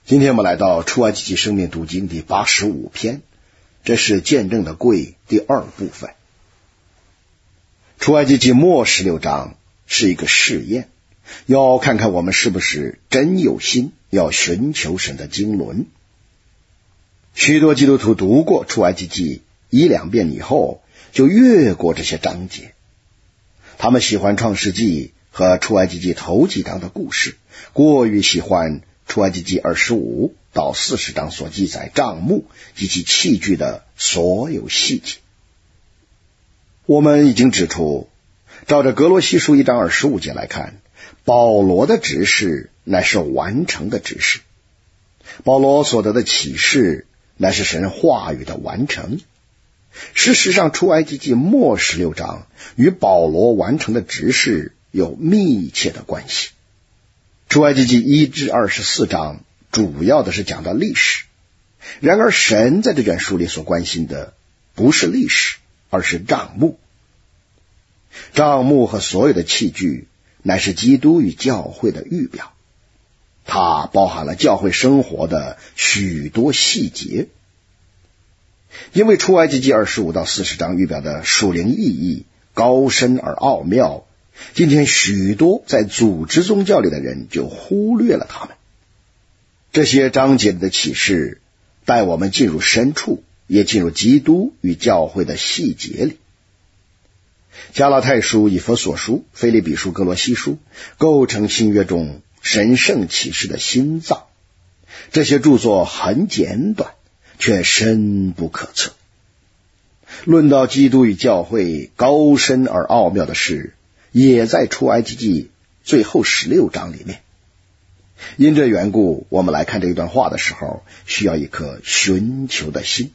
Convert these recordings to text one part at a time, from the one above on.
今天我们来到出埃及记生命读经第85篇，这是见证的柜第二部分。出埃及记末16章是一个试验，要看看我们是不是真有心要寻求神的经纶。许多基督徒读过出埃及记1-2遍以后，就越过这些章节。他们喜欢创世纪和出埃及记头几章的故事，过于喜欢出埃及记25到40章所记载帐幕及其器具的所有细节。我们已经指出，照着格罗西书1章25节来看，保罗的指示乃是完成的指示。保罗所得的启示乃是神话语的完成。事实上，出埃及记末16章与保罗完成的指示有密切的关系。出埃及记1至24章主要的是讲到历史，然而神在这卷书里所关心的不是历史，而是帐幕。帐幕和所有的器具乃是基督与教会的预表，它包含了教会生活的许多细节。因为出埃及记25到40章预表的属灵意义高深而奥妙，今天许多在组织宗教里的人就忽略了它们。这些章节里的启示带我们进入深处，也进入基督与教会的细节里。加拉太书、以弗所书、腓立比书、哥罗西书构成新约中神圣启示的心脏。这些著作很简短，却深不可测。论到基督与教会高深而奥妙的事，也在出埃及记最后16章里面。因这缘故，我们来看这一段话的时候，需要一颗寻求的心。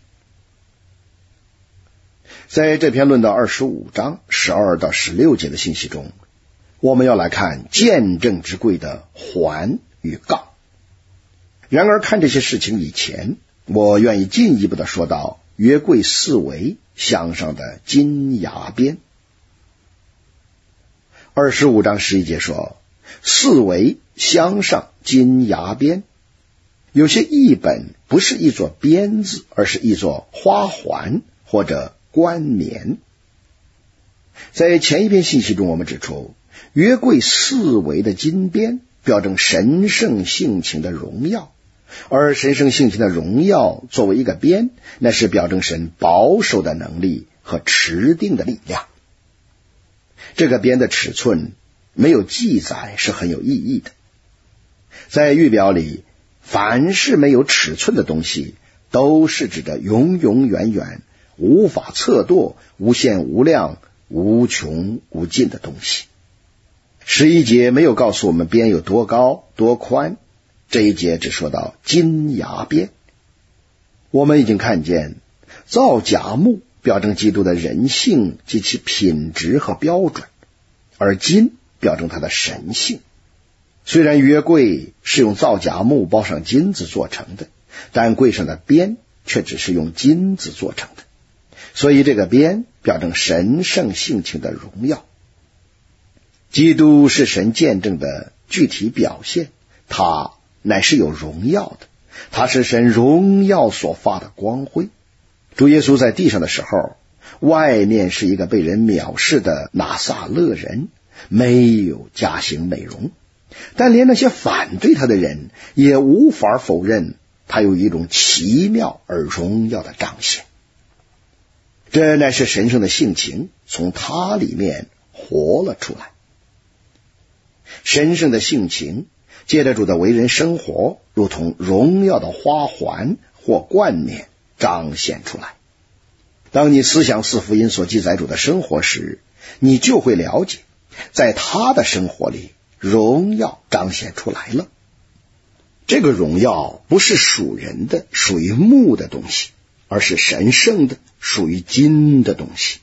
在这篇论到25章12到16节的信息中，我们要来看见证之柜的环与杠。然而看这些事情以前，我愿意进一步的说到约柜四围向上的金牙边。25章11节说，四围镶上金牙边。有些译本不是译作边字，而是译作花环或者冠冕。在前一篇信息中，我们指出约柜四围的金边表征神圣性情的荣耀，而神圣性情的荣耀作为一个边，那是表征神保守的能力和持定的力量。这个边的尺寸没有记载是很有意义的。在预表里，凡是没有尺寸的东西都是指着永永远远无法测度、无限无量、无穷无尽的东西。11节没有告诉我们边有多高多宽，这一节只说到金牙边。我们已经看见造假木表征基督的人性及其品质和标准，而金表征它的神性。虽然约柜是用造假木包上金子做成的，但柜上的边却只是用金子做成的，所以这个边表征神圣性情的荣耀。基督是神见证的具体表现，他乃是有荣耀的，他是神荣耀所发的光辉。主耶稣在地上的时候，外面是一个被人藐视的拿撒勒人，没有家型美容，但连那些反对他的人也无法否认他有一种奇妙而荣耀的彰显。这乃是神圣的性情从他里面活了出来。神圣的性情借着主的为人生活，如同荣耀的花环或冠冕彰显出来。当你思想四福音所记载主的生活时，你就会了解，在他的生活里，荣耀彰显出来了。这个荣耀不是属人的、属于木的东西，而是神圣的、属于金的东西。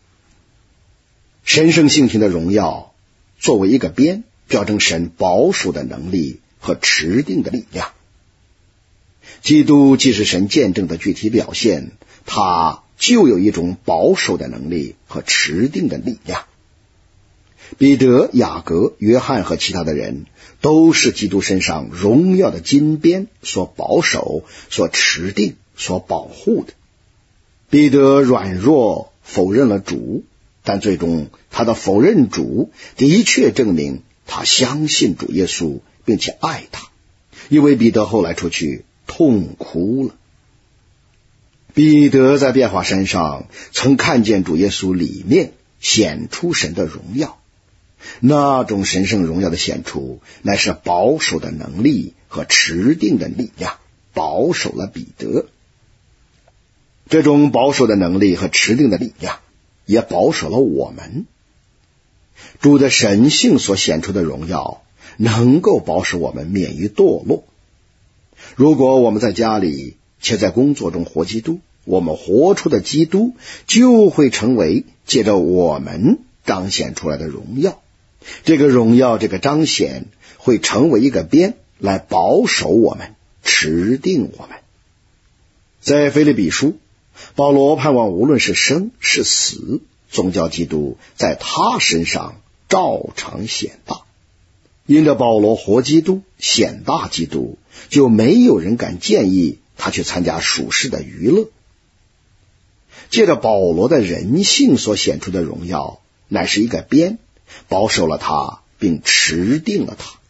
神圣性情的荣耀作为一个边，表征神保守的能力和持定的力量。基督既是神见证的具体表现，他就有一种保守的能力和持定的力量。 彼得、雅各、约翰和其他的人都是基督身上荣耀的金鞭所保守、所持定、所保护的。彼得软弱否认了主，但最终他的否认主的确证明他相信主耶稣并且爱他，因为彼得后来出去痛哭了。彼得在变化山上曾看见主耶稣里面显出神的荣耀，那种神圣荣耀的显出乃是保守的能力和持定的力量，保守了彼得。这种保守的能力和持定的力量也保守了我们。主的神性所显出的荣耀能够保守我们免于堕落。如果我们在家里且在工作中活基督，我们活出的基督就会成为借着我们彰显出来的荣耀。这个荣耀，这个彰显会成为一个鞭来保守我们，持定我们。在腓立比书，保罗盼望无论是生是死，宗教基督在他身上照常显大。因着保罗活基督，显大基督，就没有人敢建议他去参加属世的娱乐。借着保罗的人性所显出的荣耀，乃是一个鞭，保守了他，并持定了他。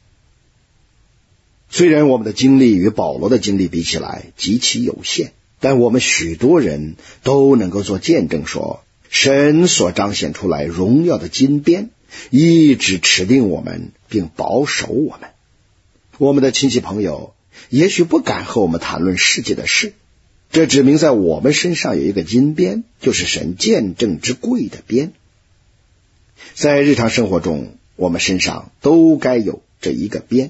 虽然我们的经历与保罗的经历比起来极其有限，但我们许多人都能够做见证说，神所彰显出来荣耀的金鞭一直持定我们，并保守我们。我们的亲戚朋友也许不敢和我们谈论世界的事，这指明在我们身上有一个金鞭，就是神见证之贵的鞭。在日常生活中，我们身上都该有这一个鞭。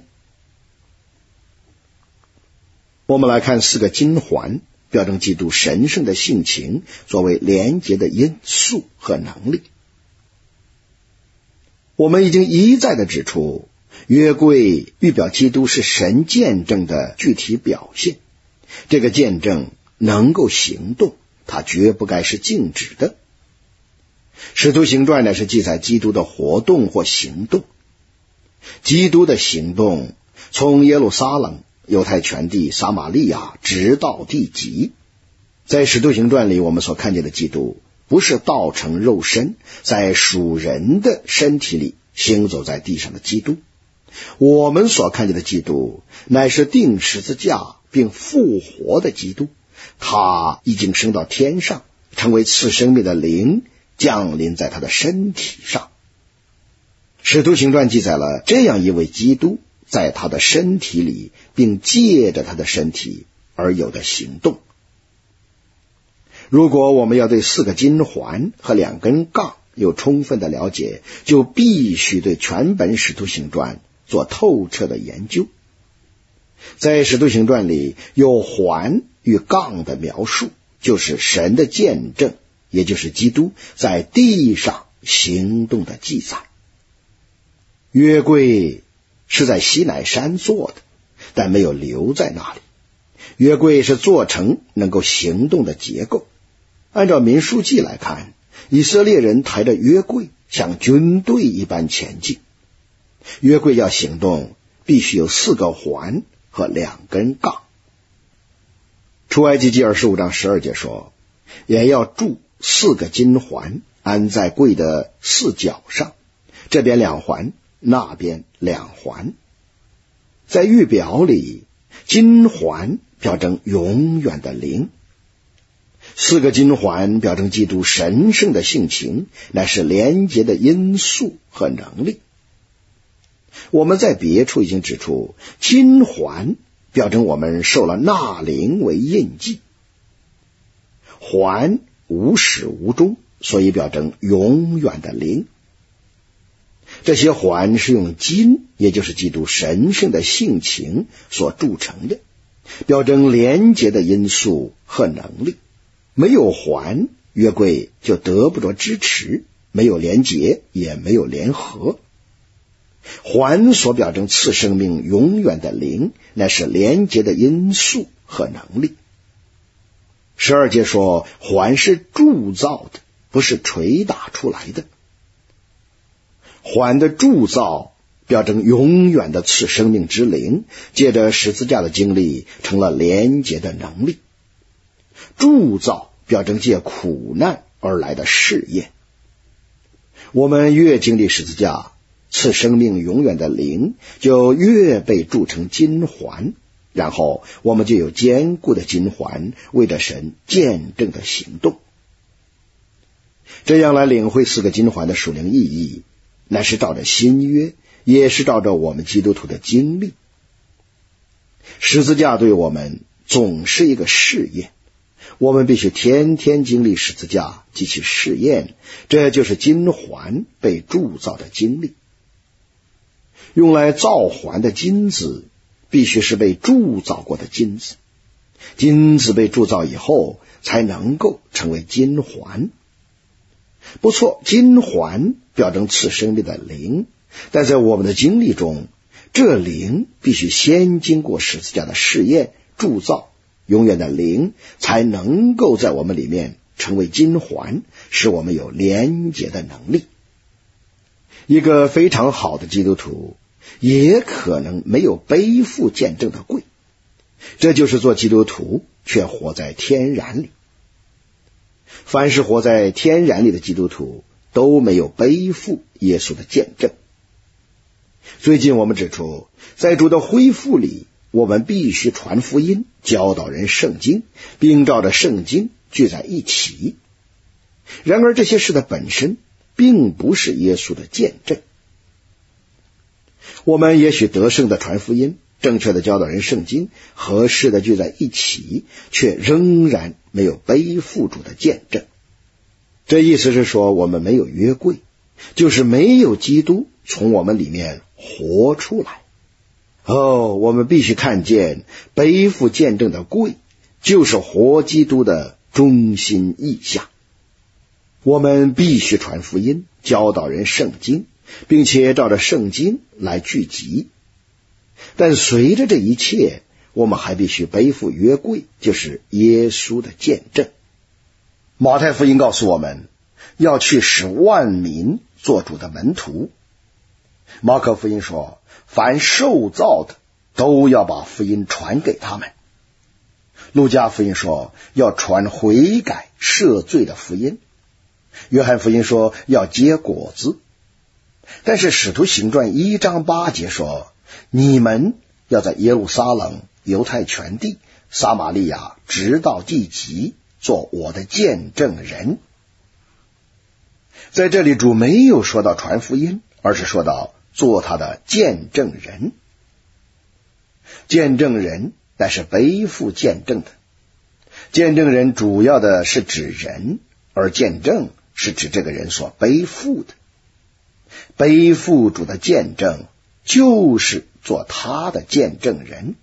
我们来看4个金环，标证基督神圣的性情作为连结的因素和能力。我们已经一再的指出，约柜预表基督是神见证的具体表现，这个见证能够行动，它绝不该是静止的。使徒行传乃是记载基督的活动或行动。基督的行动从耶路撒冷、犹太全地、撒玛利亚直到地极。在使徒行传里，我们所看见的基督不是道成肉身，在属人的身体里行走在地上的基督。我们所看见的基督乃是钉十字架并复活的基督，他已经升到天上，成为赐生命的灵，降临在他的身体上。使徒行传记载了这样一位基督在他的身体里，并借着他的身体而有的行动。如果我们要对4个金环和2根杠有充分的了解，就必须对全本使徒行传做透彻的研究。在使徒行传里有环与杠的描述，就是神的见证，也就是基督在地上行动的记载。约柜是在西乃山做的，但没有留在那里。约柜是做成能够行动的结构。按照民数记来看，以色列人抬着约柜像军队一般前进。约柜要行动，必须有4个环和2根杠。出埃及记25章12节说，也要铸4个金环，安在柜的4角上，这边2环，那边2环。在预表里，金环表征永远的灵，4个金环表征基督神圣的性情，乃是连结的因素和能力。我们在别处已经指出，金环表征我们受了那灵为印记，环无始无终，所以表征永远的灵。这些环是用金，也就是基督神圣的性情所铸成的，表征连结的因素和能力。没有环，约柜就得不着支持，没有连结，也没有联合。环所表征赐生命永远的灵，乃是连结的因素和能力。12节说，环是铸造的，不是捶打出来的。 环的铸造表征永远的赐生命之灵，借着十字架的经历成了连结的能力。铸造表征借苦难而来的试验。我们越经历十字架赐生命永远的灵，就越被铸成金环，然后我们就有坚固的金环，为着神见证的行动。这样来领会四个金环的属灵意义，乃是照着新约，也是照着我们基督徒的经历。十字架对我们总是一个试验，我们必须天天经历十字架及其试验，这就是金环被铸造的经历。用来造环的金子必须是被铸造过的金子，金子被铸造以后才能够成为金环。不错，金环表征赐生命的灵，但在我们的经历中，这灵必须先经过十字架的试验铸造，永远的灵才能够在我们里面成为金环，使我们有连结的能力。一个非常好的基督徒也可能没有背负见证的贵，这就是做基督徒却活在天然里。凡是活在天然里的基督徒都没有背负耶稣的见证。最近我们指出，在主的恢复里，我们必须传福音，教导人圣经，并照着圣经聚在一起。然而这些事的本身并不是耶稣的见证。我们也许得胜的传福音，正确的教导人圣经，合适的聚在一起，却仍然没有背负主的见证。这意思是说，我们没有约柜，就是没有基督从我们里面活出来。我们必须看见背负见证的柜就是活基督的中心意象。我们必须传福音，教导人圣经，并且照着圣经来聚集。但随着这一切，我们还必须背负约柜，就是耶稣的见证。马太福音告诉我们，要去使万民做主的门徒。马可福音说，凡受造的都要把福音传给他们。路加福音说，要传悔改赦罪的福音。约翰福音说，要结果子。但是使徒行传1章8节说，你们要在耶路撒冷、犹太全地、撒玛利亚直到地极，做我的见证人。在这里主没有说到传福音，而是说到做他的见证人。见证人乃是背负见证的。见证人主要的是指人，而见证是指这个人所背负的。背负主的见证就是做他的见证人。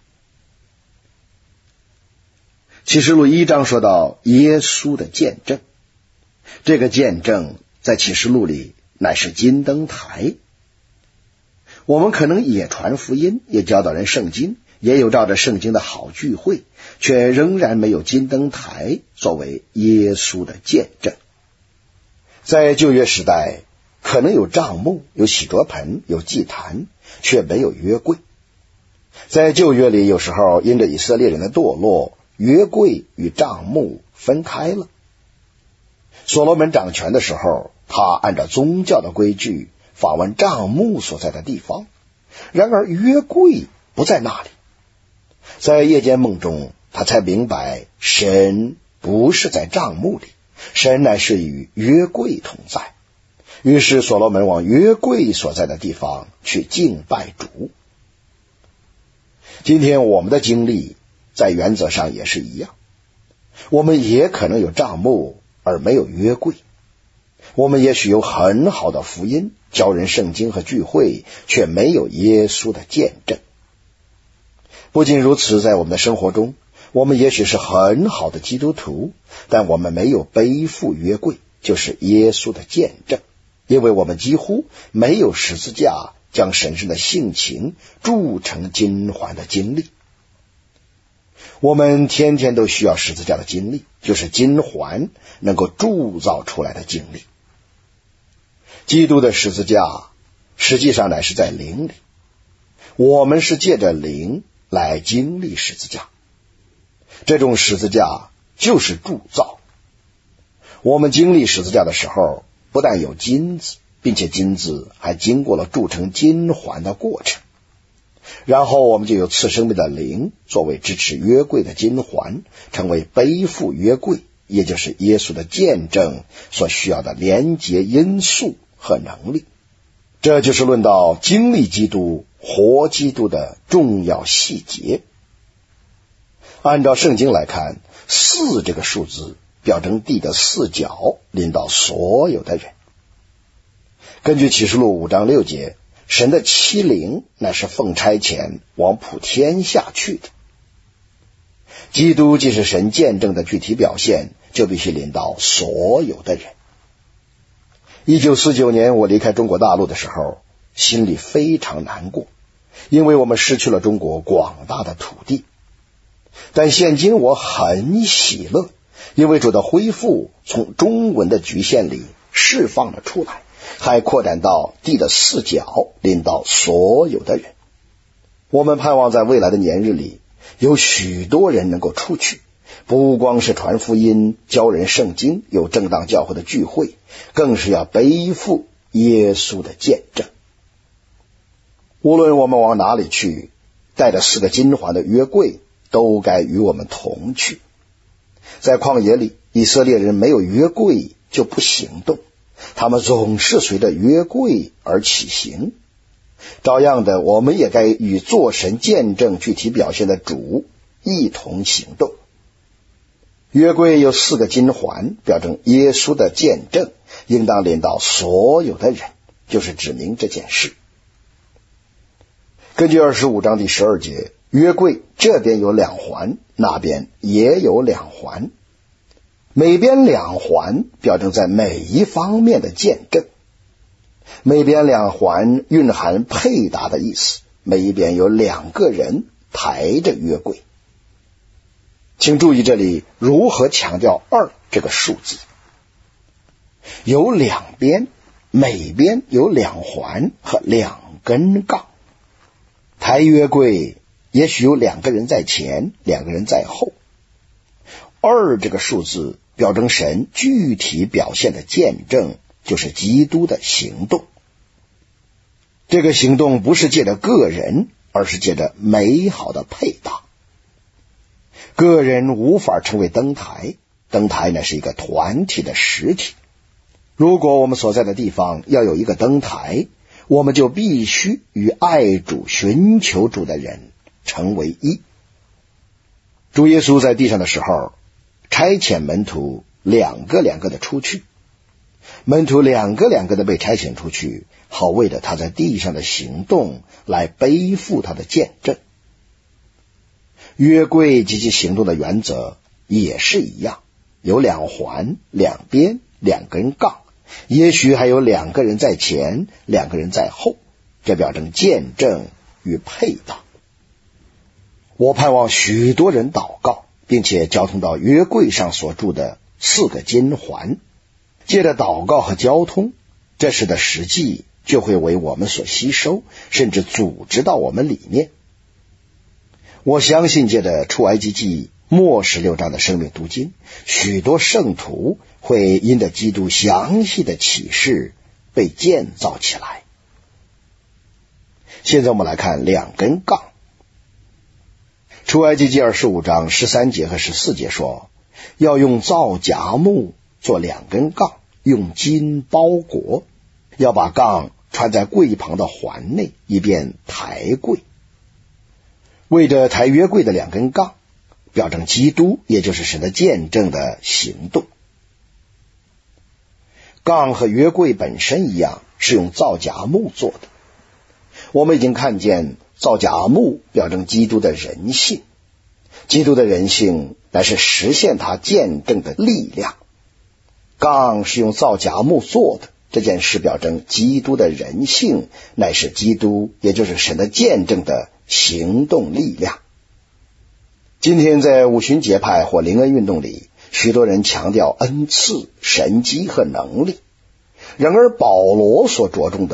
启示录1章说到耶稣的见证，这个见证在启示录里乃是金灯台。我们可能也传福音，也教导人圣经，也有照着圣经的好聚会，却仍然没有金灯台作为耶稣的见证。在旧约时代，可能有帐幕，有洗濯盆，有祭坛，却没有约柜。在旧约里，有时候因着以色列人的堕落，约柜与帐幕分开了。所罗门掌权的时候，他按照宗教的规矩访问帐幕所在的地方，然而约柜不在那里。在夜间梦中，他才明白神不是在帐幕里，神乃是与约柜同在。于是所罗门往约柜所在的地方去敬拜主。今天我们的经历在原则上也是一样，我们也可能有帐幕而没有约柜，我们也许有很好的福音，教人圣经和聚会，却没有耶稣的见证。不仅如此，在我们的生活中，我们也许是很好的基督徒，但我们没有背负约柜，就是耶稣的见证，因为我们几乎没有十字架将神圣的性情铸成金环的经历。我们天天都需要十字架的经历，就是金环能够铸造出来的经历。基督的十字架实际上乃是在灵里。我们是借着灵来经历十字架，这种十字架就是铸造。我们经历十字架的时候，不但有金子，并且金子还经过了铸成金环的过程，然后我们就有赐生命的灵作为支持约柜的金环，成为背负约柜，也就是耶稣的见证所需要的连结因素和能力。这就是论到经历基督、活基督的重要细节。按照圣经来看，4这个数字表征地的4角临到所有的人。根据启示录5章6节，神的7灵乃是奉差遣往普天下去的。基督既是神见证的具体表现，就必须临到所有的人。1949年我离开中国大陆的时候，心里非常难过，因为我们失去了中国广大的土地。但现今我很喜乐，因为主的恢复从中文的局限里释放了出来，还扩展到地的4角，临到所有的人。我们盼望在未来的年日里，有许多人能够出去，不光是传福音、教人圣经、有正当教会的聚会，更是要背负耶稣的见证。无论我们往哪里去，带着4个金环的约柜都该与我们同去。在旷野里，以色列人没有约柜就不行动，他们总是随着约柜而起行。照样的，我们也该与做神见证具体表现的主一同行动。约柜有4个金环，表征耶稣的见证，应当临到所有的人，就是指明这件事。根据25章第12节，约柜这边有2环，那边也有2环，每边2环表征在每一方面的见证。每边2环蕴含配搭的意思，每一边有2个人抬着约柜。请注意这里如何强调2这个数字。有2边，每边有2环和2根杠。抬约柜也许有2个人在前，2个人在后。2这个数字表征神具体表现的见证，就是基督的行动。这个行动不是借着个人，而是借着美好的配搭。个人无法成为灯台，灯台乃是一个团体的实体。如果我们所在的地方要有一个灯台，我们就必须与爱主、寻求主的人成为一。主耶稣在地上的时候，差遣门徒2个2个的出去，门徒2个2个的被差遣出去，好为了他在地上的行动来背负他的见证。约柜及其行动的原则也是一样，有2环、2边、2根杠，也许还有2个人在前，2个人在后，这表征见证与配搭。我盼望许多人祷告，并且交通到约柜上所铸的4个金环，借着祷告和交通，这时的实际就会为我们所吸收，甚至组织到我们里面。我相信借着出埃及记末16章的生命读经，许多圣徒会因着基督详细的启示被建造起来。现在我们来看2根杠。出埃及记25章13节和14节说，要用皂荚木做2根杠，用金包裹，要把杠穿在柜旁的环内，以便抬柜。为着抬约柜的2根杠，表征基督，也就是神的见证的行动。杠和约柜本身一样，是用皂荚木做的。我们已经看见皂荚木表征基督的人性，基督的人性乃是实现他见证的力量。杠是用皂荚木做的，这件事表征基督的人性乃是基督，也就是神的见证的行动力量。今天在五旬节派或灵恩运动里，许多人强调恩赐、神迹和能力，然而保罗所着重的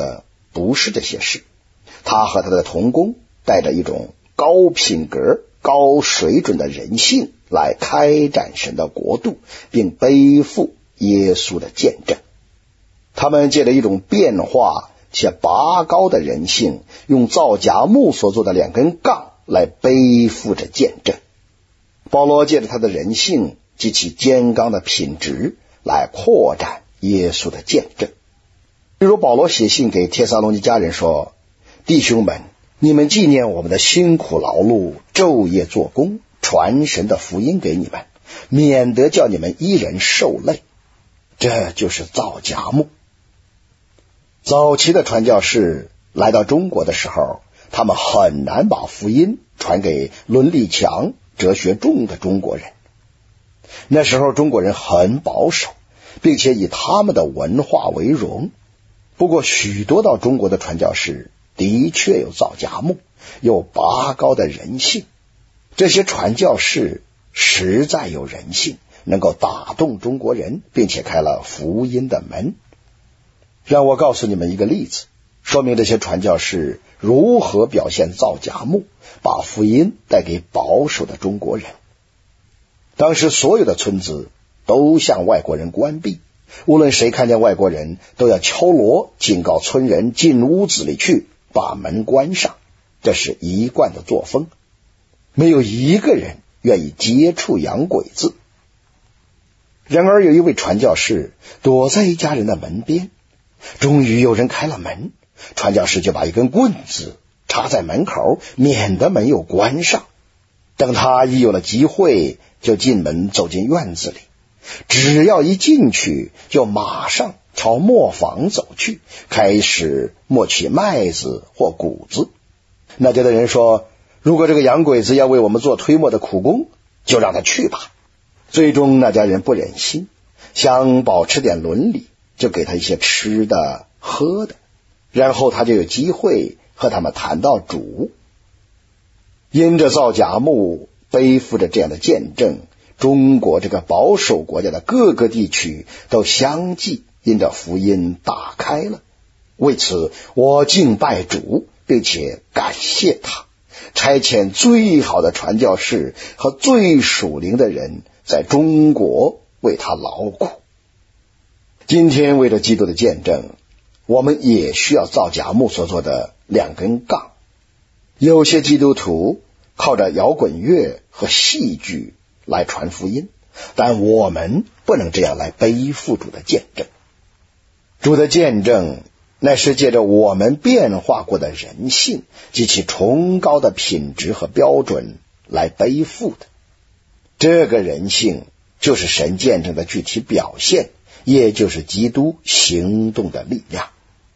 不是这些事，他和他的同工带着一种高品格、高水准的人性来开展神的国度，并背负耶稣的见证。他们借着一种变化且拔高的人性，用造荚木所做的2根杠来背负着见证。保罗借着他的人性及其坚刚的品质来扩展耶稣的见证。例如保罗写信给帖撒罗尼迦人说，弟兄们，你们纪念我们的辛苦劳碌，昼夜做工，传神的福音给你们，免得叫你们一人受累。这就是造荚木。早期的传教士来到中国的时候，他们很难把福音传给伦理强、哲学重的中国人。那时候中国人很保守，并且以他们的文化为荣。不过许多到中国的传教士的确有造荚木，有拔高的人性。这些传教士实在有人性，能够打动中国人，并且开了福音的门。让我告诉你们一个例子，说明这些传教士如何表现造荚木，把福音带给保守的中国人。当时所有的村子都向外国人关闭，无论谁看见外国人，都要敲锣警告村人进屋子里去，把门关上。这是一贯的作风，没有一个人愿意接触洋鬼子。然而有一位传教士躲在一家人的门边，终于有人开了门，传教士就把一根棍子插在门口，免得门又关上。等他一有了机会，就进门走进院子里，只要一进去，就马上朝磨坊走去，开始磨取麦子或谷子。那家的人说，如果这个洋鬼子要为我们做推磨的苦工，就让他去吧。最终那家人不忍心，想保持点伦理，就给他一些吃的喝的，然后他就有机会和他们谈到主。因着造荚木，背负着这样的见证，中国这个保守国家的各个地区都相继因着福音打开了。为此我敬拜主，并且感谢他差遣最好的传教士和最属灵的人在中国为他劳苦。今天为了基督的见证，我们也需要造荚木所做的2根杠。有些基督徒靠着摇滚乐和戏剧来传福音，但我们不能这样来背负主的见证。主的见证乃是借着我们变化过的人性及其崇高的品质和标准来背负的。这个人性就是神见证的具体表现，也就是基督行动的力量。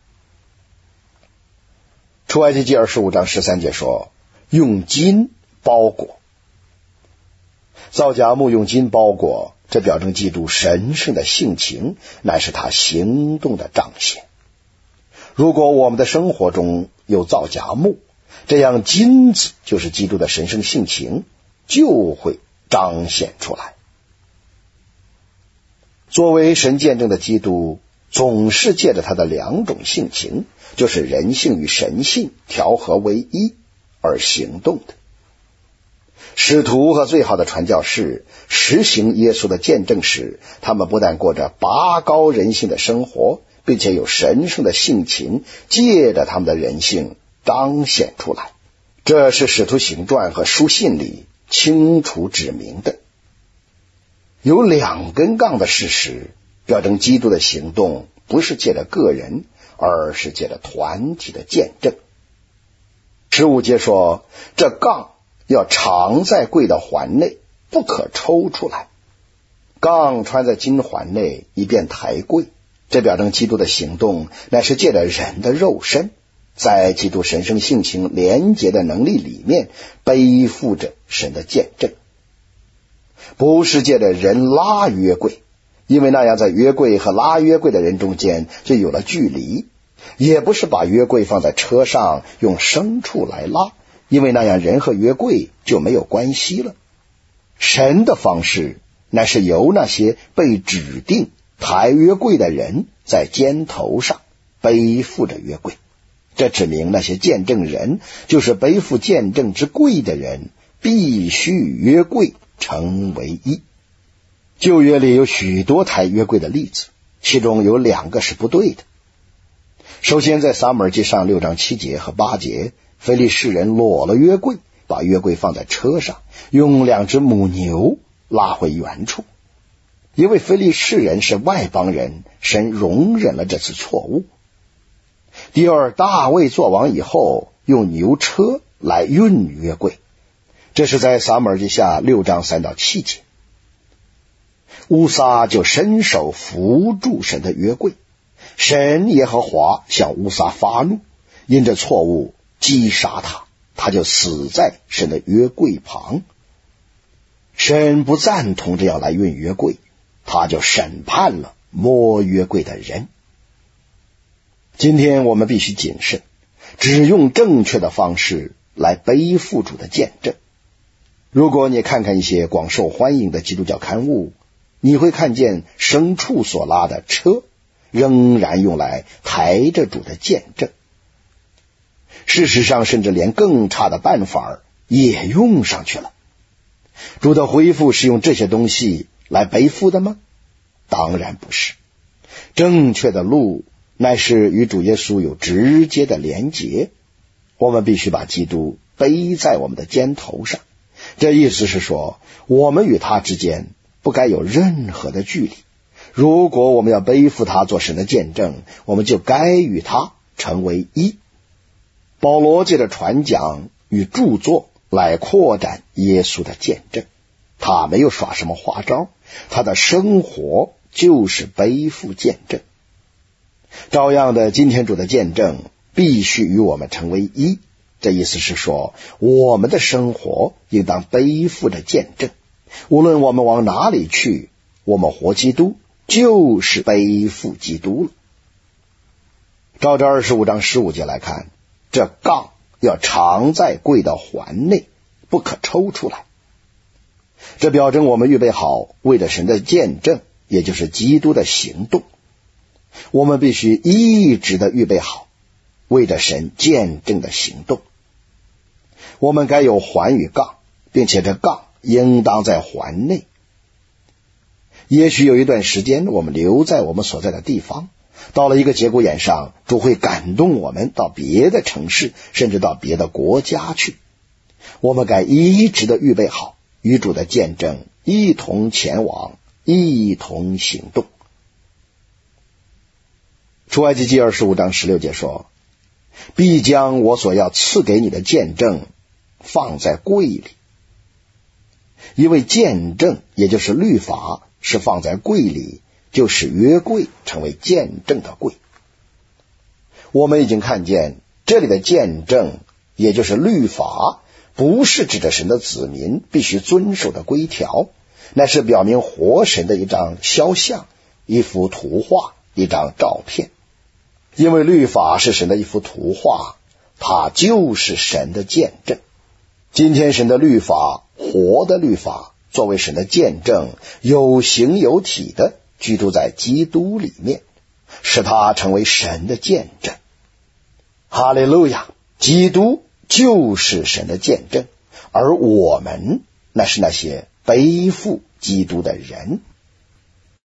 出埃及记25章13节说，用金包裹。造荚木用金包裹，这表征基督神圣的性情，乃是他行动的彰显。如果我们的生活中有造荚木，这样金子就是基督的神圣性情，就会彰显出来。作为神见证的基督，总是借着他的2种性情，就是人性与神性调和为一而行动的。使徒和最好的传教士实行耶稣的见证时，他们不但过着拔高人性的生活，并且有神圣的性情借着他们的人性彰显出来。这是使徒行传和书信里清楚指明的。有2根杠的事实，表征基督的行动不是借着个人，而是借着团体的见证。15节说，这杠要常在贵的环内，不可抽出来。杠穿在金环内，以便抬贵。这表征基督的行动乃是借着人的肉身，在基督神圣性情连结的能力里面背负着神的见证，不是借着人拉约柜，因为那样在约柜和拉约柜的人中间就有了距离；也不是把约柜放在车上用牲畜来拉，因为那样人和约柜就没有关系了。神的方式乃是由那些被指定抬约柜的人在肩头上背负着约柜。 这指明那些见证人，就是背负见证之柜的人，必须与约柜成为一。旧约里有许多抬约柜的例子，其中有2个是不对的。首先，在撒母耳记上6章7节和8节，非利士人裸了约柜，把约柜放在车上，用2只母牛拉回原处。因为非利士人是外邦人，神容忍了这次错误。第二，大卫做王以后，用牛车来运约柜，这是在撒母耳记下6章3到7节。乌撒就伸手扶住神的约柜，神耶和华向乌撒发怒，因着错误击杀他，他就死在神的约柜旁。神不赞同这样来运约柜，他就审判了摸约柜的人。今天我们必须谨慎，只用正确的方式来背负主的见证。如果你看看一些广受欢迎的基督教刊物，你会看见牲畜所拉的车仍然用来抬着主的见证。事实上，甚至连更差的办法也用上去了。主的恢复是用这些东西来背负的吗？当然不是。正确的路乃是与主耶稣有直接的连结，我们必须把基督背在我们的肩头上。这意思是说，我们与他之间不该有任何的距离。如果我们要背负他做神的见证，我们就该与他成为一。保罗借着传讲与著作来扩展耶稣的见证，他没有耍什么花招，他的生活就是背负见证。照样的，今天主的见证必须与我们成为一，这意思是说，我们的生活应当背负着见证。无论我们往哪里去，我们活基督就是背负基督了。照这25章15节来看，这杠要藏在柜的环内，不可抽出来。这表征我们预备好为了神的见证，也就是基督的行动。我们必须一直的预备好为着神见证的行动。我们该有环与杠，并且这杠应当在环内。也许有一段时间我们留在我们所在的地方，到了一个节骨眼上，主会感动我们到别的城市，甚至到别的国家去。我们该一直的预备好与主的见证一同前往，一同行动。出埃及记25章16节说，必将我所要赐给你的见证放在柜里。因为见证也就是律法是放在柜里，就使约柜成为见证的柜。我们已经看见这里的见证也就是律法，不是指着神的子民必须遵守的规条，乃是表明活神的一张肖像，一幅图画，一张照片。因为律法是神的一幅图画，它就是神的见证。今天神的律法，活的律法，作为神的见证，有形有体的居住在基督里面，使他成为神的见证。哈利路亚！基督就是神的见证，而我们那是那些背负基督的人。